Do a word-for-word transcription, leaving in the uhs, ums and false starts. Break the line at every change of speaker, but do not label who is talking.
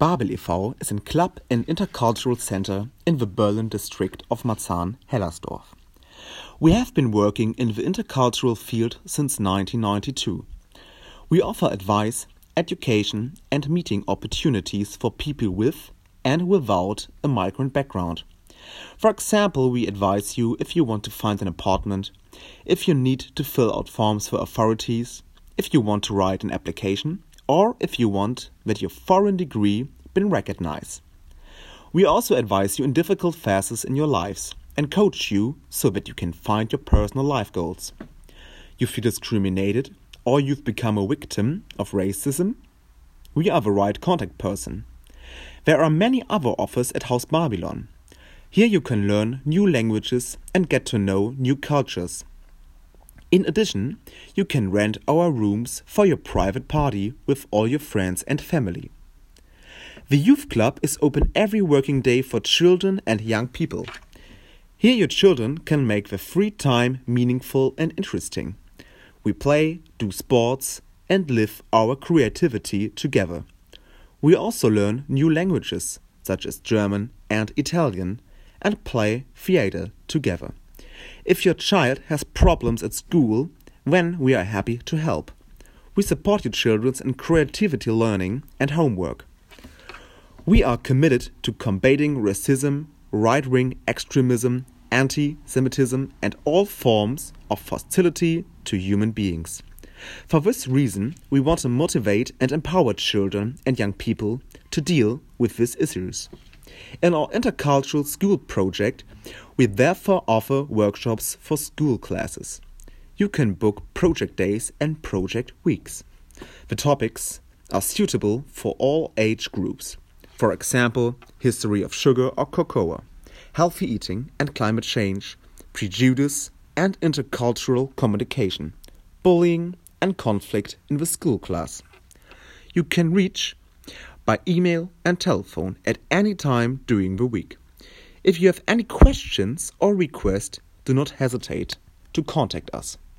Babel e V is a club and intercultural center in the Berlin district of Marzahn-Hellersdorf. We have been working in the intercultural field since nineteen ninety-two. We offer advice, education and meeting opportunities for people with and without a migrant background. For example, we advise you if you want to find an apartment, if you need to fill out forms for authorities, if you want to write an application, or if you want that your foreign degree been recognized. We also advise you in difficult phases in your lives and coach you so that you can find your personal life goals. You feel discriminated or you've become a victim of racism? We are the right contact person. There are many other offers at Haus Babylon. Here you can learn new languages and get to know new cultures. In addition, you can rent our rooms for your private party with all your friends and family. The youth club is open every working day for children and young people. Here your children can make their free time meaningful and interesting. We play, do sports, and live our creativity together. We also learn new languages, such as German and Italian, and play theater together. If your child has problems at school, then we are happy to help. We support your children in creativity learning and homework. We are committed to combating racism, right-wing extremism, anti-Semitism and all forms of hostility to human beings. For this reason, we want to motivate and empower children and young people to deal with these issues. In our intercultural school project, we therefore offer workshops for school classes. You can book project days and project weeks. The topics are suitable for all age groups. For example, history of sugar or cocoa, healthy eating and climate change, prejudice and intercultural communication, bullying and conflict in the school class. You can reach by email and telephone at any time during the week. If you have any questions or requests, do not hesitate to contact us.